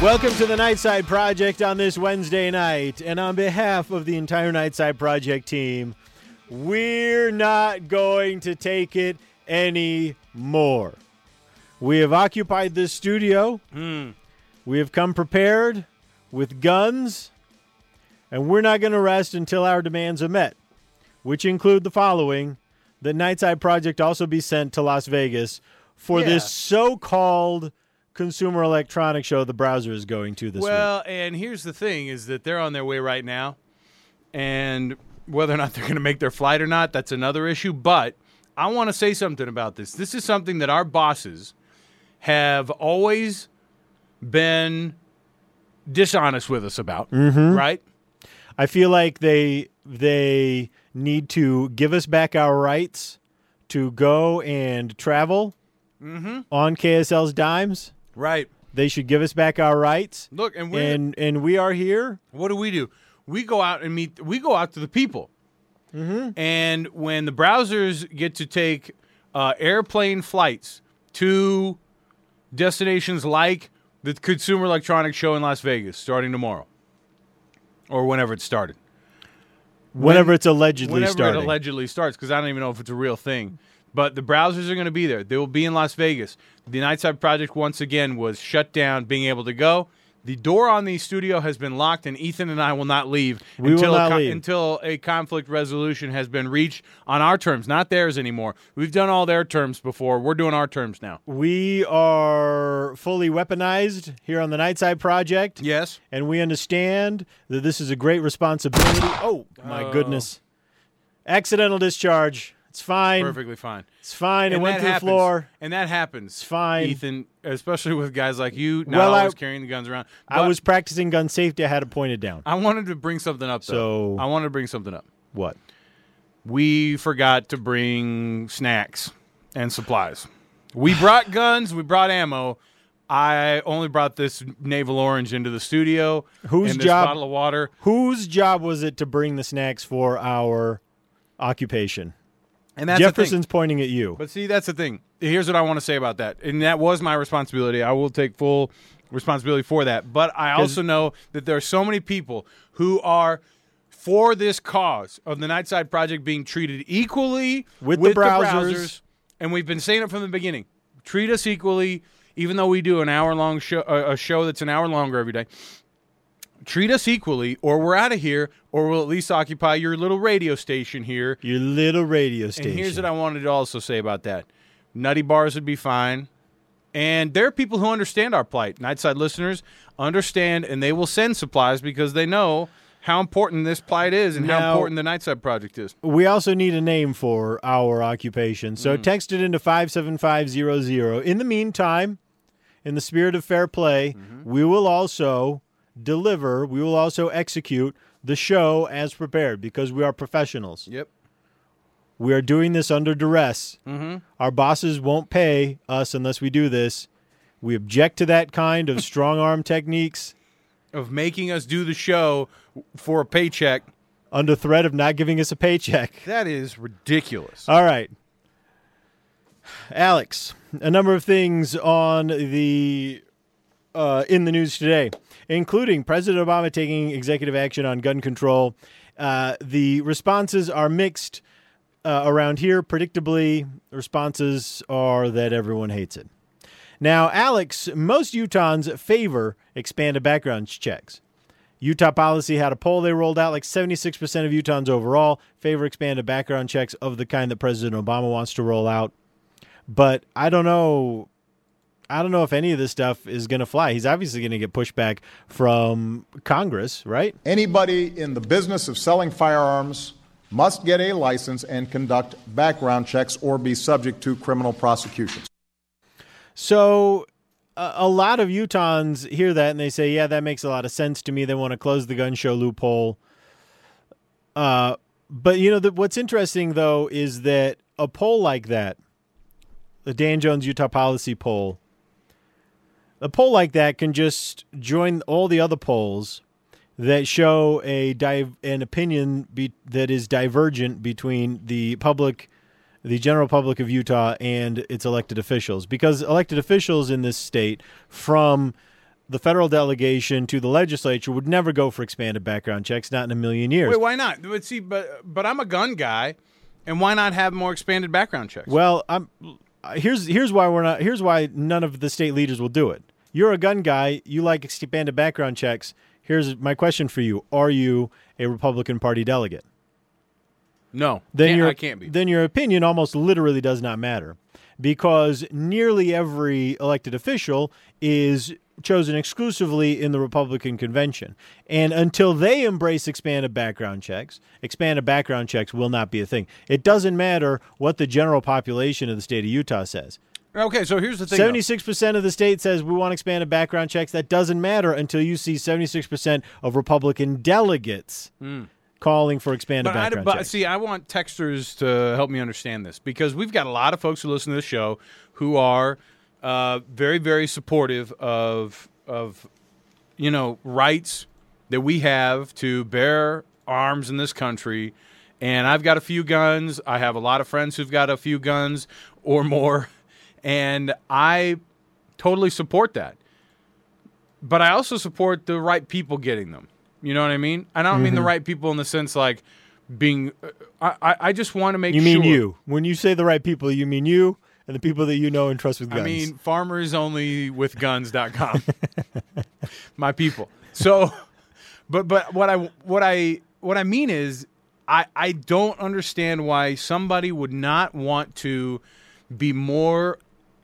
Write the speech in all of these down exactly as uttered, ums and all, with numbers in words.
Welcome to the Nightside Project on this Wednesday night. And on behalf of the entire Nightside Project team, we're not going to take it anymore. We have occupied this studio. Mm. We have come prepared with guns. And we're not going to rest until our demands are met, which include the following. The Nightside Project also be sent to Las Vegas for Yeah. this so-called Consumer Electronics Show the browser is going to this Well, week. and here's the thing, is that they're on their way right now. And whether or not they're going to make their flight or not, that's another issue. But I want to say something about this. This is something that our bosses have always been dishonest with us about, Mm-hmm. right? I feel like they they need to give us back our rights to go and travel Mm-hmm. on K S L's dimes. Right. They should give us back our rights. Look, and we're, And and we are here. what do we do? We go out and meet. We go out to the people. Mm-hmm. And when the browsers get to take uh, airplane flights to destinations like the Consumer Electronics Show in Las Vegas, starting tomorrow, or whenever it started, Whenever When- it's allegedly whenever starting. it allegedly starts, because I don't even know if it's a real thing. But the browsers are going to be there. They will be in Las Vegas. The Nightside Project, once again, was shut down, being able to go. The door on the studio has been locked, and Ethan and I will not leave, We will until, not a co- leave. until a conflict resolution has been reached on our terms, not theirs anymore. We've done all their terms before. We're doing our terms now. We are fully weaponized here on the Nightside Project. Yes. And we understand that this is a great responsibility. Oh, my Oh. goodness. Accidental discharge. It's fine. Perfectly fine. It's fine. It And went that through happens. the floor. And that happens. It's fine. Ethan, especially with guys like you, not Well, I- always carrying the guns around. I But was practicing gun safety. I had it pointed down. I wanted to bring something up, though. So- I wanted to bring something up. What? We forgot to bring snacks and supplies. We brought guns. We brought ammo. I only brought this navel orange into the studio. Whose and this job- bottle of water. Whose job was it to bring the snacks for our occupation? And that's the thing. Jefferson's pointing at you. But see, that's the thing. Here's what I want to say about that. And that was my responsibility. I will take full responsibility for that. But I also know that there are so many people who are for this cause of the Nightside Project being treated equally With the browsers. And we've been saying it from the beginning. Treat us equally, even though we do an hour-long show, uh, a show that's an hour longer every day. Treat us equally, or we're out of here, or we'll at least occupy your little radio station here. Your little radio station. And here's what I wanted to also say about that. Nutty bars would be fine. And there are people who understand our plight. Nightside listeners understand, and they will send supplies because they know how important this plight is and how Now- important the Nightside Project is. We also need a name for our occupation. Mm. So text it into five seven five zero zero. In the meantime, in the spirit of fair play, Mm-hmm. we will also deliver, we will also execute the show as prepared because we are professionals. Yep. We are doing this under duress. Mm-hmm. Our bosses won't pay us unless we do this. We object to that kind of strong arm techniques Of making us do the show for a paycheck. under threat of not giving us a paycheck. That is ridiculous. All right. Alex, a number of things on the uh, in the news today, including President Obama taking executive action on gun control. Uh, the responses are mixed uh, around here. Predictably, responses are that everyone hates it. Now, Alex, most Utahns favor expanded background checks. Utah Policy had a poll they rolled out. Like seventy-six percent of Utahns overall favor expanded background checks of the kind that President Obama wants to roll out. But I don't know. I don't know if any of this stuff is going to fly. He's obviously going to get pushback from Congress, right? Anybody in the business of selling firearms must get a license and conduct background checks or be subject to criminal prosecutions. So uh, a lot of Utahns hear that and they say, yeah, that makes a lot of sense to me. They want to close the gun show loophole. Uh, but, you know, the, what's interesting, though, is that a poll like that, the Dan Jones Utah Policy poll, a poll like that can just join all the other polls that show a div- an opinion be- that is divergent between the public, the general public of Utah and its elected officials. Because elected officials in this state, from the federal delegation to the legislature would never go for expanded background checks, not in a million years. Wait, why not? But see, but but I'm a gun guy, and why not have more expanded background checks? Well, I'm here's here's why we're not here's why none of the state leaders will do it. You're a gun guy, you like expanded background checks. Here's my question for you. Are you a Republican Party delegate? No, Then can't, your I can't be. then your opinion almost literally does not matter, because nearly every elected official is chosen exclusively in the Republican convention. And until they embrace expanded background checks, expanded background checks will not be a thing. It doesn't matter what the general population of the state of Utah says. Okay, so here's the thing. though. seventy-six percent of the state says we want expanded background checks. That doesn't matter until you see seventy-six percent of Republican delegates calling for expanded But, I, background but checks. see, I want texters to help me understand this, because we've got a lot of folks who listen to the show who are uh, very, very supportive of of you know rights that we have to bear arms in this country. And I've got a few guns. I have a lot of friends who've got a few guns or more, and I totally support that. But I also support the right people getting them. You know what I mean? I don't mm-hmm. mean the right people in the sense like being. Uh, I I just want to make you sure. You mean you? When you say the right people, you mean you and the people that you know and trust with guns. I mean farmers only with guns dot com. My people. So, but but what I what I what I mean is I I don't understand why somebody would not want to be more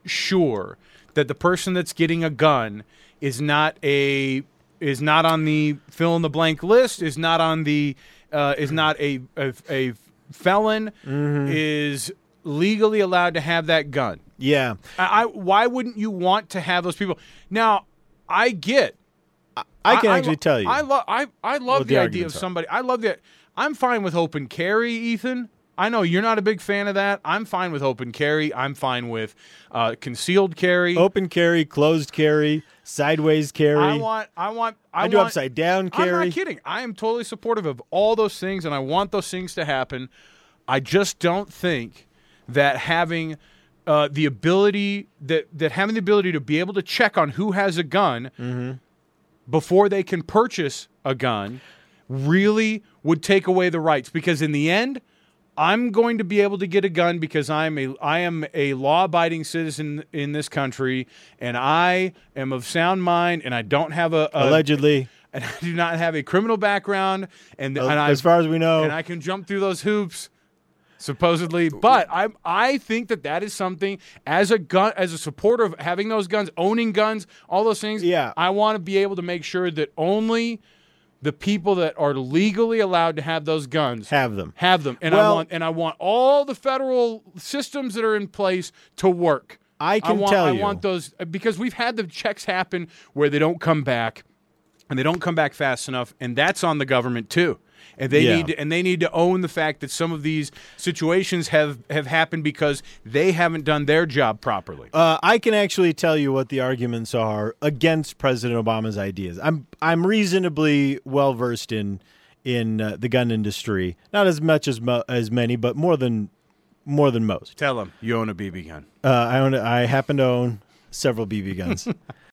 sure that the person that's getting a gun is not a is not on the fill in the blank list, is not on the uh, is not a a, a felon, mm-hmm. is legally allowed to have that gun. Yeah. I, I why wouldn't you want to have those people? Now, I get. I, I can I, actually I, tell you. I love I I love the, the idea of somebody. I love that. I'm fine with open carry, Ethan. I know you're not a big fan of that. I'm fine with open carry. I'm fine with uh, concealed carry. Open carry, closed carry, sideways carry. I want. I want. I, I do want, upside down carry. I'm not kidding. I am totally supportive of all those things, and I want those things to happen. I just don't think that having uh, the ability that that having the ability to be able to check on who has a gun mm-hmm. before they can purchase a gun really would take away the rights, because in the end, I'm going to be able to get a gun because I'm a I am a law-abiding citizen in this country, and I am of sound mind, and I don't have a, a allegedly, and I do not have a criminal background, and, uh, and I, as far as we know, and I can jump through those hoops, supposedly. But I I think that that is something, as a gun as a supporter of having those guns, owning guns, all those things. Yeah. I want to be able to make sure that only the people that are legally allowed to have those guns have them. Have them. And well, I want and I want all the federal systems that are in place to work. I can I want, tell I you. I want those, because we've had the checks happen where they don't come back, and they don't come back fast enough, and that's on the government too. And they yeah. need to, and they need to own the fact that some of these situations have, have happened because they haven't done their job properly. Uh, I can actually tell you what the arguments are against President Obama's ideas. I'm I'm reasonably well versed in in uh, the gun industry, not as much as mo- as many, but more than more than most. Tell them you own a B B gun. Uh, I own. I happen to own several B B guns.